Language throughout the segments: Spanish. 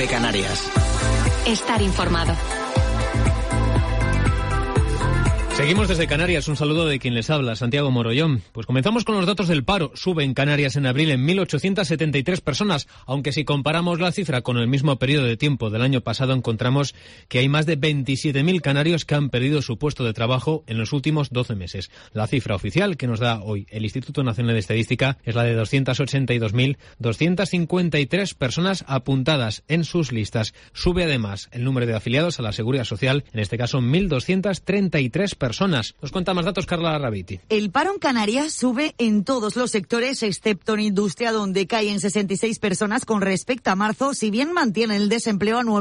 COPE Canarias. Estar informado. Seguimos desde Canarias. Un saludo de quien les habla, Santiago Morollón. Pues comenzamos con los datos del paro. Sube en Canarias en abril en 1.873 personas, aunque si comparamos la cifra con el mismo periodo de tiempo del año pasado, encontramos que hay más de 27.000 canarios que han perdido su puesto de trabajo en los últimos 12 meses. La cifra oficial que nos da hoy el Instituto Nacional de Estadística es la de 282.253 personas apuntadas en sus listas. Sube además el número de afiliados a la Seguridad Social, en este caso 1.233 personas. Nos cuenta más datos Carla Raviti. El paro en Canarias sube en todos los sectores, excepto en industria, donde caen 66 personas con respecto a marzo, si bien mantiene el desempleo a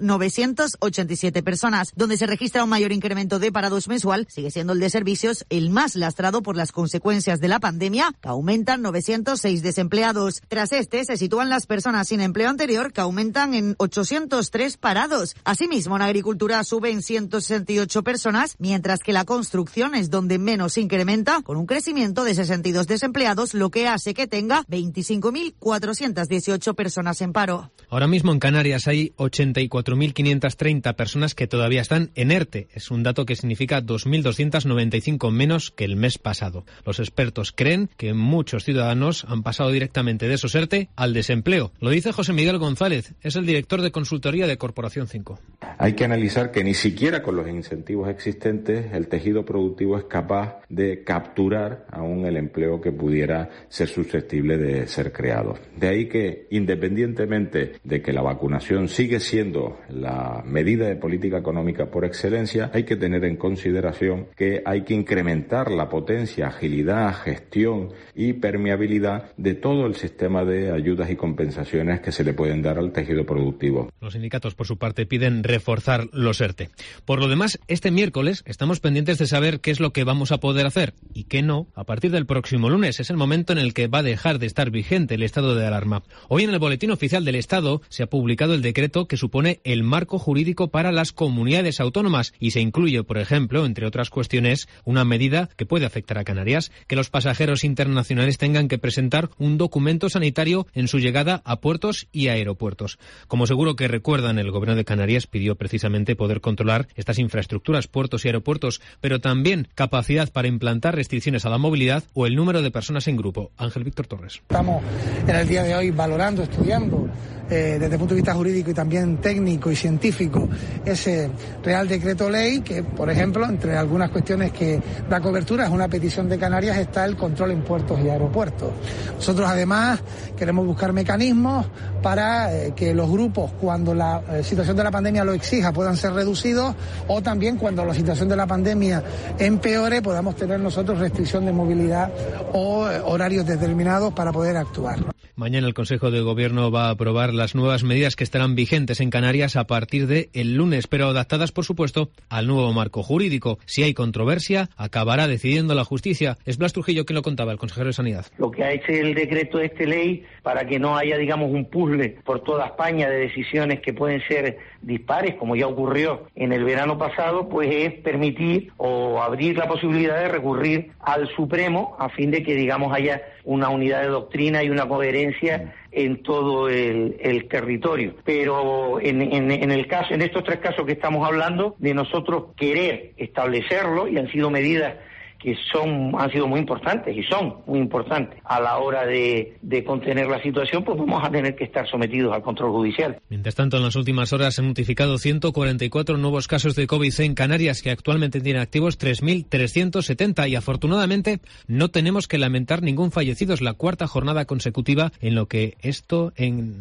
9.987 personas. Donde se registra un mayor incremento de parados mensual sigue siendo el de servicios, el más lastrado por las consecuencias de la pandemia, que aumentan 906 desempleados. Tras este se sitúan las personas sin empleo anterior, que aumentan en 803 parados. Asimismo, en agricultura suben 168 personas, mientras que la construcción es donde menos se incrementa, con un crecimiento de 62 desempleados, lo que hace que tenga 25.418 personas en paro. Ahora mismo en Canarias hay 84.530 personas que todavía están en ERTE. Es un dato que significa 2.295 menos que el mes pasado. Los expertos creen que muchos ciudadanos han pasado directamente de esos ERTE al desempleo. Lo dice José Miguel González, es el director de consultoría de Corporación 5. Hay que analizar que ni siquiera con los incentivos existentes el tejido productivo es capaz de capturar aún el empleo que pudiera ser susceptible de ser creado. De ahí que, independientemente de que la vacunación sigue siendo la medida de política económica por excelencia, hay que tener en consideración que hay que incrementar la potencia, agilidad, gestión y permeabilidad de todo el sistema de ayudas y compensaciones que se le pueden dar al tejido productivo. Los sindicatos, por su parte, piden reforzar los ERTE. Por lo demás, este miércoles estamos pendientes de saber qué es lo que vamos a poder hacer y qué no a partir del próximo lunes. Es el momento en el que va a dejar de estar vigente el estado de alarma. Hoy en el Boletín Oficial del Estado se ha publicado el decreto que supone el marco jurídico para las comunidades autónomas y se incluye, por ejemplo, entre otras cuestiones, una medida que puede afectar a Canarias, que los pasajeros internacionales tengan que presentar un documento sanitario en su llegada a puertos y aeropuertos. Como seguro que recuerdan, el Gobierno de Canarias pidió precisamente poder controlar estas infraestructuras, puertos y aeropuertos, pero también capacidad para implantar restricciones a la movilidad o el número de personas en grupo. Ángel Víctor Torres. Estamos en el día de hoy valorando, estudiando desde el punto de vista jurídico y también técnico y científico ese Real Decreto Ley que, por ejemplo, entre algunas cuestiones que da cobertura es una petición de Canarias, está el control en puertos y aeropuertos. Nosotros además queremos buscar mecanismos para que los grupos, cuando la situación de la pandemia lo exija, puedan ser reducidos, o también cuando la situación de la pandemia empeore, podamos tener nosotros restricción de movilidad o horarios determinados para poder actuar. Mañana el Consejo de Gobierno va a aprobar las nuevas medidas que estarán vigentes en Canarias a partir del lunes, pero adaptadas, por supuesto, al nuevo marco jurídico. Si hay controversia, acabará decidiendo la justicia. Es Blas Trujillo quien lo contaba, el consejero de Sanidad. Lo que ha hecho el decreto de esta ley, para que no haya, digamos, un puzzle por toda España de decisiones que pueden ser dispares, como ya ocurrió en el verano pasado, pues es permitir o abrir la posibilidad de recurrir al Supremo a fin de que, digamos, haya una unidad de doctrina y una coherencia en todo el territorio. Pero en estos tres casos que estamos hablando, de nosotros querer establecerlo, y han sido medidas que han sido muy importantes y son muy importantes a la hora de contener la situación, pues vamos a tener que estar sometidos al control judicial. Mientras tanto, en las últimas horas se han notificado 144 nuevos casos de COVID en Canarias, que actualmente tienen activos 3.370 y afortunadamente no tenemos que lamentar ningún fallecido. Es la cuarta jornada consecutiva en la que esto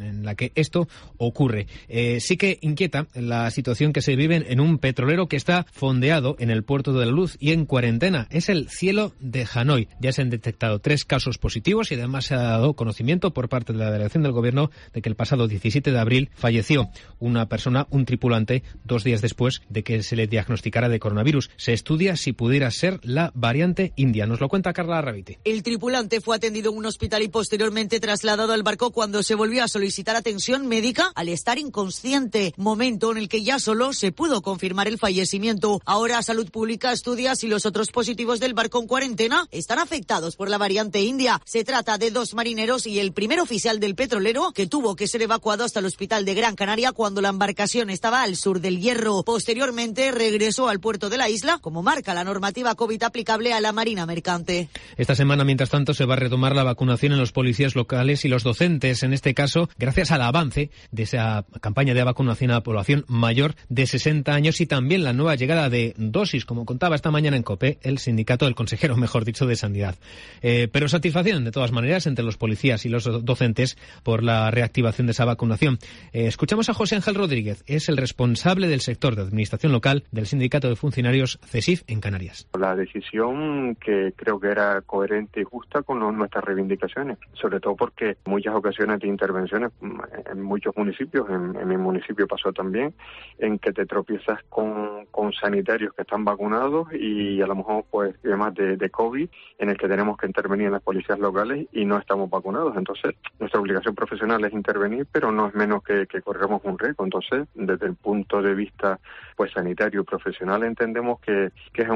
ocurre. Sí que inquieta la situación que se vive en un petrolero que está fondeado en el Puerto de la Luz y en cuarentena. Es el Cielo de Hanoi. Ya se han detectado 3 casos positivos y además se ha dado conocimiento por parte de la delegación del Gobierno de que el pasado 17 de abril falleció una persona, un tripulante, 2 días después de que se le diagnosticara de coronavirus. Se estudia si pudiera ser la variante india. Nos lo cuenta Carla Raviti. El tripulante fue atendido en un hospital y posteriormente trasladado al barco cuando se volvió a solicitar atención médica al estar inconsciente, momento en el que ya solo se pudo confirmar el fallecimiento. Ahora Salud Pública estudia si los otros positivos miembros del barco en cuarentena están afectados por la variante india. Se trata de 2 marineros y el primer oficial del petrolero, que tuvo que ser evacuado hasta el hospital de Gran Canaria cuando la embarcación estaba al sur del Hierro. Posteriormente regresó al puerto de la isla, como marca la normativa COVID aplicable a la marina mercante. Esta semana, mientras tanto, se va a retomar la vacunación en los policías locales y los docentes, en este caso, gracias al avance de esa campaña de vacunación a la población mayor de 60 años y también la nueva llegada de dosis, como contaba esta mañana en COPE el sindicato del consejero, mejor dicho, de Sanidad. Pero satisfacción, de todas maneras, entre los policías y los docentes por la reactivación de esa vacunación. Escuchamos a José Ángel Rodríguez, es el responsable del sector de administración local del sindicato de funcionarios CESIF en Canarias. La decisión que creo que era coherente y justa con nuestras reivindicaciones, sobre todo porque muchas ocasiones de intervenciones en muchos municipios, en mi municipio pasó también, en que te tropiezas con sanitarios que están vacunados y a lo mejor pues temas de COVID en el que tenemos que intervenir en las policías locales y no estamos vacunados. Entonces, nuestra obligación profesional es intervenir, pero no es menos que corremos un riesgo. Entonces, desde el punto de vista pues sanitario y profesional, entendemos que es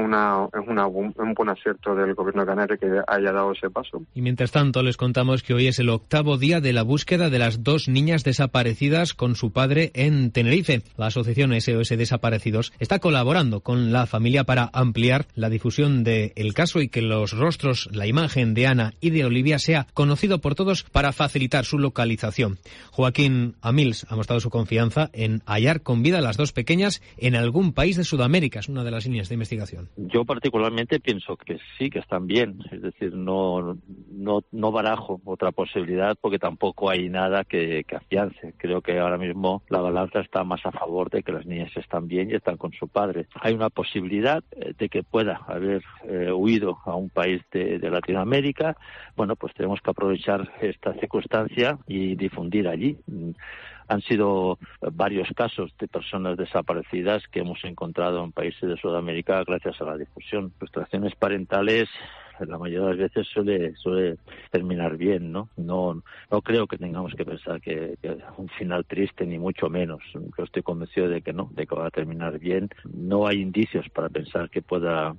un buen acierto del Gobierno de Canarias que haya dado ese paso. Y mientras tanto, les contamos que hoy es el 8º día de la búsqueda de las 2 niñas desaparecidas con su padre en Tenerife. La asociación SOS Desaparecidos está colaborando con la familia para ampliar la difusión del caso y que los rostros, la imagen de Ana y de Olivia sea conocido por todos para facilitar su localización. Joaquín Amils ha mostrado su confianza en hallar con vida a las 2 pequeñas en algún país de Sudamérica. Es una de las líneas de investigación. Yo particularmente pienso que sí, que están bien. Es decir, no barajo otra posibilidad porque tampoco hay nada que afiance. Creo que ahora mismo la balanza está más a favor de que las niñas están bien y están con su padre. Hay una posibilidad de que pueda haber huido a un país de Latinoamérica. Bueno, pues tenemos que aprovechar esta circunstancia y difundir allí. Han sido varios casos de personas desaparecidas que hemos encontrado en países de Sudamérica gracias a la difusión. Frustraciones parentales la mayoría de las veces suele terminar bien, ¿no? No creo que tengamos que pensar que un final triste, ni mucho menos. Yo estoy convencido de que no, de que va a terminar bien. No hay indicios para pensar que pueda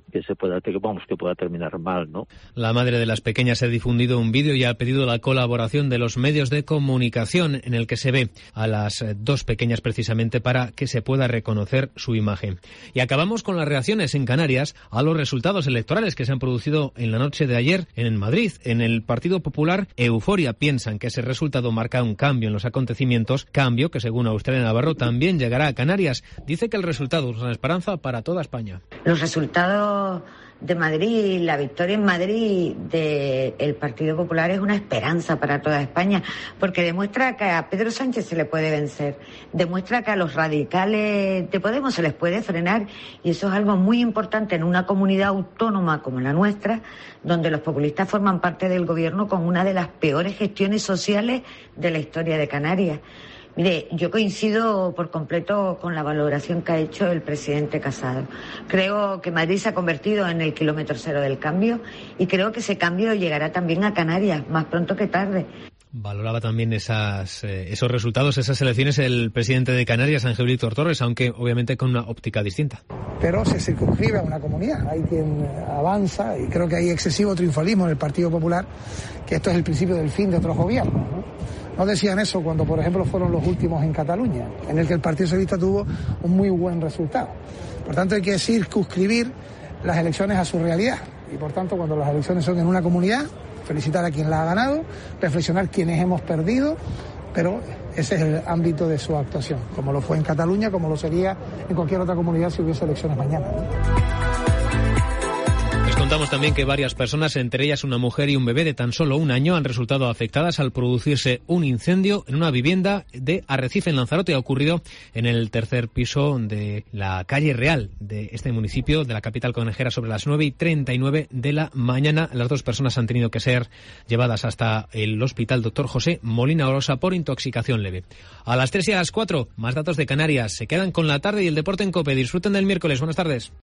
terminar mal, ¿no? La madre de las pequeñas ha difundido un vídeo y ha pedido la colaboración de los medios de comunicación en el que se ve a las 2 pequeñas precisamente para que se pueda reconocer su imagen. Y acabamos con las reacciones en Canarias a los resultados electorales que se han producido en la noche de ayer en Madrid. En el Partido Popular, euforia, piensan que ese resultado marca un cambio en los acontecimientos, cambio que según Australia Navarro también llegará a Canarias. Dice que el resultado es una esperanza para toda España. Los resultados de Madrid, la victoria en Madrid del Partido Popular es una esperanza para toda España, porque demuestra que a Pedro Sánchez se le puede vencer, demuestra que a los radicales de Podemos se les puede frenar, y eso es algo muy importante en una comunidad autónoma como la nuestra, donde los populistas forman parte del gobierno con una de las peores gestiones sociales de la historia de Canarias. Mire, yo coincido por completo con la valoración que ha hecho el presidente Casado. Creo que Madrid se ha convertido en el kilómetro cero del cambio y creo que ese cambio llegará también a Canarias, más pronto que tarde. Valoraba también esos resultados, esas elecciones, el presidente de Canarias, Ángel Víctor Torres, aunque obviamente con una óptica distinta. Pero se circunscribe a una comunidad, hay quien avanza, y creo que hay excesivo triunfalismo en el Partido Popular, que esto es el principio del fin de otros gobiernos, ¿no? No decían eso cuando, por ejemplo, fueron los últimos en Cataluña, en el que el Partido Socialista tuvo un muy buen resultado. Por tanto, hay que circunscribir las elecciones a su realidad. Y, por tanto, cuando las elecciones son en una comunidad, felicitar a quien la ha ganado, reflexionar quienes hemos perdido, pero ese es el ámbito de su actuación, como lo fue en Cataluña, como lo sería en cualquier otra comunidad si hubiese elecciones mañana, ¿no? Contamos también que varias personas, entre ellas una mujer y un bebé de tan solo 1 año, han resultado afectadas al producirse un incendio en una vivienda de Arrecife, en Lanzarote. Ha ocurrido en el 3er piso de la calle Real de este municipio, de la capital conejera, sobre las 9:39 de la mañana. Las 2 personas han tenido que ser llevadas hasta el hospital Dr. José Molina Orosa por intoxicación leve. A las 3 y a las 4, más datos de Canarias. Se quedan con la tarde y el deporte en COPE. Disfruten del miércoles. Buenas tardes.